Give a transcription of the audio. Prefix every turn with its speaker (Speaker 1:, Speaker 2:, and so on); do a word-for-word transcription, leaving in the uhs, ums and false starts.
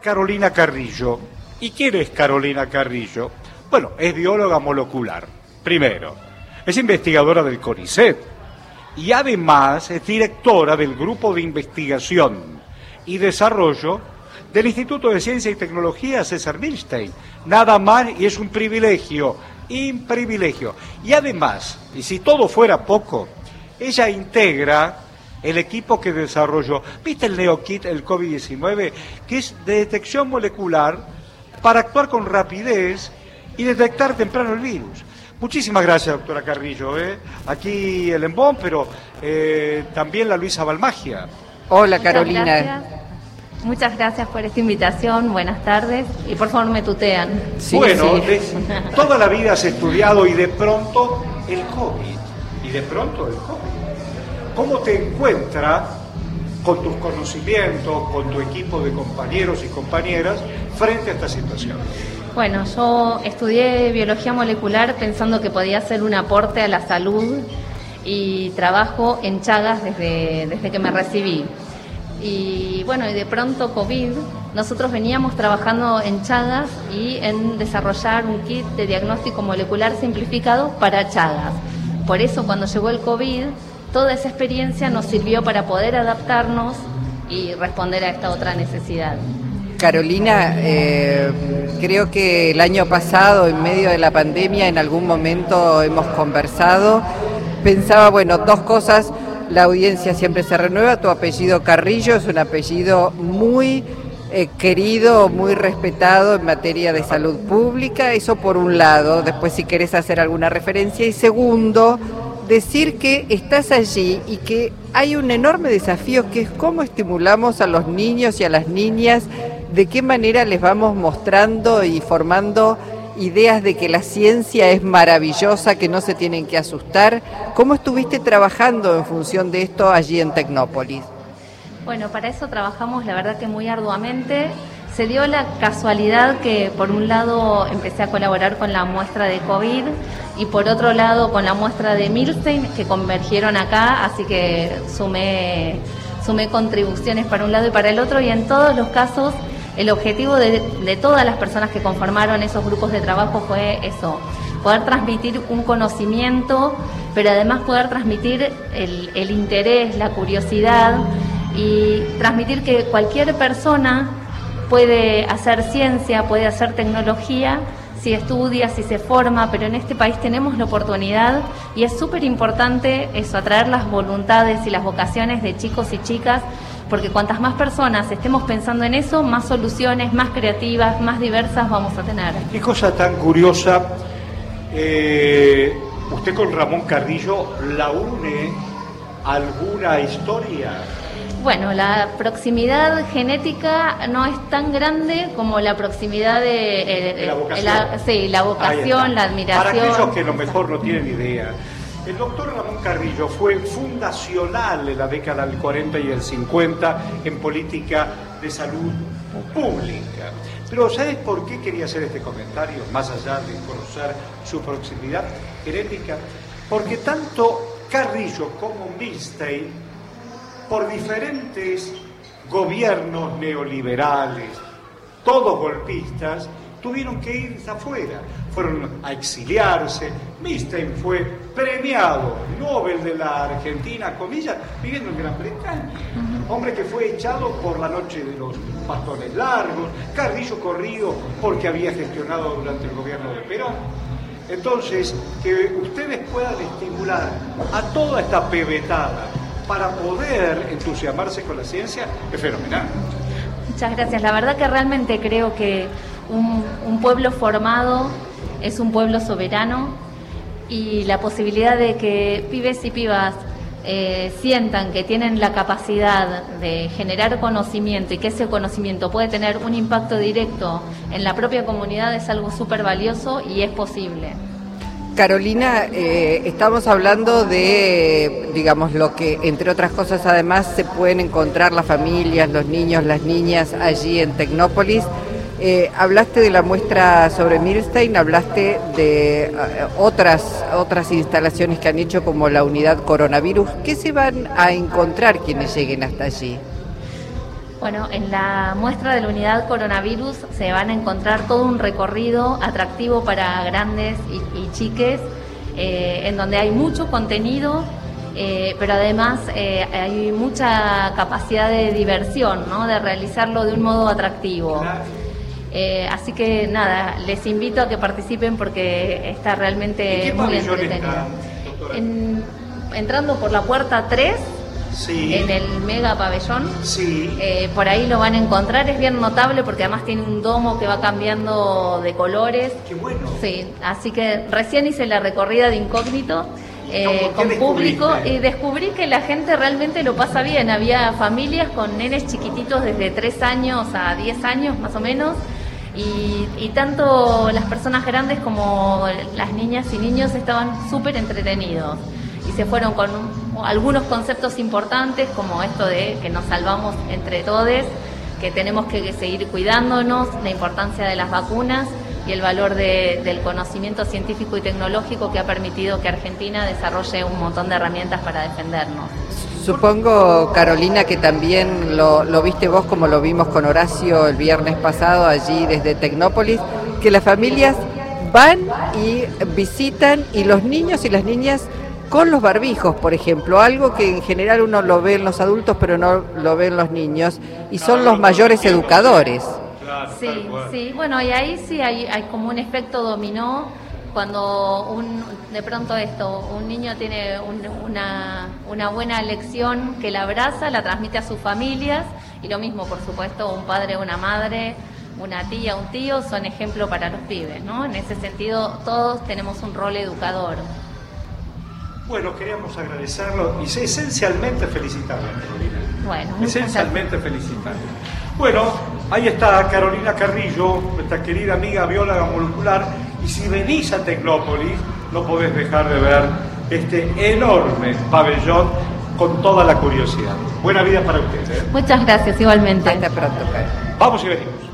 Speaker 1: Carolina Carrillo. ¿Y quién es Carolina Carrillo? Bueno, es bióloga molecular, primero. Es investigadora del CONICET y además es directora del Grupo de Investigación y Desarrollo del Instituto de Ciencia y Tecnología César Milstein. Nada más, y es un privilegio, un privilegio. Y además, y si todo fuera poco, ella integra el equipo que desarrolló, ¿viste el NeoKit, el COVID diecinueve? Que es de detección molecular para actuar con rapidez y detectar temprano el virus. Muchísimas gracias, doctora Carrillo. ¿eh? Aquí el embón, pero eh, también la Luisa Balmagia.
Speaker 2: Hola,
Speaker 3: Muchas
Speaker 2: Carolina.
Speaker 3: Gracias. Muchas gracias por esta invitación, buenas tardes, y por favor me tutean.
Speaker 2: Sí,
Speaker 1: bueno,
Speaker 2: sí.
Speaker 1: de, toda la vida has estudiado y de pronto el COVID, y de pronto el COVID. ¿Cómo te encuentras con tus conocimientos, con tu equipo de compañeros y compañeras frente a esta situación?
Speaker 3: Bueno, yo estudié biología molecular pensando que podía ser un aporte a la salud y trabajo en Chagas desde, desde que me recibí. Y bueno, y de pronto COVID, nosotros veníamos trabajando en Chagas y en desarrollar un kit de diagnóstico molecular simplificado para Chagas. Por eso cuando llegó el COVID, toda esa experiencia nos sirvió para poder adaptarnos y responder a esta otra necesidad.
Speaker 2: Carolina, eh, creo que el año pasado, en medio de la pandemia, en algún momento hemos conversado. Pensaba, bueno, dos cosas. La audiencia siempre se renueva. Tu apellido Carrillo es un apellido muy eh, querido, muy respetado en materia de salud pública. Eso por un lado. Después, si querés hacer alguna referencia. Y segundo, decir que estás allí y que hay un enorme desafío, que es cómo estimulamos a los niños y a las niñas, de qué manera les vamos mostrando y formando ideas de que la ciencia es maravillosa, que no se tienen que asustar. ¿Cómo estuviste trabajando en función de esto allí en Tecnópolis?
Speaker 3: Bueno, para eso trabajamos la verdad que muy arduamente. Se dio la casualidad que por un lado empecé a colaborar con la muestra de COVID y por otro lado con la muestra de Milstein, que convergieron acá, así que sumé, sumé contribuciones para un lado y para el otro, y en todos los casos el objetivo de, de todas las personas que conformaron esos grupos de trabajo fue eso, poder transmitir un conocimiento, pero además poder transmitir el, el interés, la curiosidad y transmitir que cualquier persona puede hacer ciencia, puede hacer tecnología, si estudia, si se forma, pero en este país tenemos la oportunidad y es súper importante eso, atraer las voluntades y las vocaciones de chicos y chicas, porque cuantas más personas estemos pensando en eso, más soluciones, más creativas, más diversas vamos a tener.
Speaker 1: Qué cosa tan curiosa, eh, usted con Ramón Carrillo la une alguna historia.
Speaker 3: Bueno, la proximidad genética no es tan grande como la proximidad de, eh,
Speaker 1: de la vocación.
Speaker 3: La, sí, la vocación, la admiración.
Speaker 1: Para aquellos que a lo mejor no tienen idea, el doctor Ramón Carrillo fue fundacional en la década del cuarenta y el cincuenta en política de salud pública. Pero ¿sabes por qué quería hacer este comentario? Más allá de conocer su proximidad genética, porque tanto Carrillo como Milstein, por diferentes gobiernos neoliberales, todos golpistas, tuvieron que irse afuera, fueron a exiliarse. Milstein fue premiado Nobel de la Argentina, comillas, viviendo en Gran Bretaña. Uh-huh. Hombre que fue echado por la noche de los bastones largos, Carrillo corrido porque había gestionado durante el gobierno de Perón. Entonces, que ustedes puedan estimular a toda esta pebetada para poder entusiasmarse con la ciencia es fenomenal.
Speaker 3: Muchas gracias. La verdad que realmente creo que un, un pueblo formado es un pueblo soberano, y la posibilidad de que pibes y pibas eh, sientan que tienen la capacidad de generar conocimiento y que ese conocimiento puede tener un impacto directo en la propia comunidad es algo súper valioso y es posible.
Speaker 2: Carolina, eh, estamos hablando de, digamos, lo que, entre otras cosas, además se pueden encontrar las familias, los niños, las niñas allí en Tecnópolis. Eh, hablaste de la muestra sobre Milstein, hablaste de uh, otras, otras instalaciones que han hecho, como la unidad coronavirus. ¿Qué se van a encontrar quienes lleguen hasta allí?
Speaker 3: Bueno, en la muestra de la unidad coronavirus se van a encontrar todo un recorrido atractivo para grandes y, y chiques, eh, en donde hay mucho contenido, eh, pero además eh, hay mucha capacidad de diversión, ¿no? De realizarlo de un modo atractivo. Eh, así que nada, les invito a que participen porque está realmente muy entretenido. En, entrando por la puerta tres, sí, en el mega pabellón, sí, eh, por ahí lo van a encontrar. Es bien notable porque además tiene un domo que va cambiando de colores.
Speaker 1: Qué bueno.
Speaker 3: Sí, así que recién hice la recorrida de incógnito. Eh, con público y descubrí que la gente realmente lo pasa bien. Había familias con nenes chiquititos desde tres años a diez años más o menos, y, y tanto las personas grandes como las niñas y niños estaban súper entretenidos y se fueron con un, algunos conceptos importantes, como esto de que nos salvamos entre todos, que tenemos que seguir cuidándonos, la importancia de las vacunas y el valor de, del conocimiento científico y tecnológico que ha permitido que Argentina desarrolle un montón de herramientas para defendernos.
Speaker 2: Supongo, Carolina, que también lo, lo viste vos como lo vimos con Horacio el viernes pasado allí desde Tecnópolis, que las familias van y visitan, y los niños y las niñas con los barbijos, por ejemplo, algo que en general uno lo ve en los adultos pero no lo ve en los niños, y son los mayores educadores.
Speaker 3: Sí, sí, bueno, y ahí sí hay, hay como un efecto dominó, cuando un, de pronto esto, un niño tiene un, una, una buena lección que la abraza, la transmite a sus familias, y lo mismo, por supuesto, un padre, una madre, una tía, un tío, son ejemplo para los pibes, ¿no? En ese sentido, todos tenemos un rol educador.
Speaker 1: Bueno, queríamos agradecerlo y esencialmente felicitarlo, Carolina.
Speaker 3: Bueno,
Speaker 1: esencialmente felicitarlo. Bueno, ahí está Carolina Carrillo, nuestra querida amiga bióloga molecular, y si venís a Tecnópolis no podés dejar de ver este enorme pabellón con toda la curiosidad. Buena vida para ustedes, ¿eh?
Speaker 3: Muchas gracias, igualmente.
Speaker 2: Hasta pronto, Carolina.
Speaker 1: Vamos y venimos.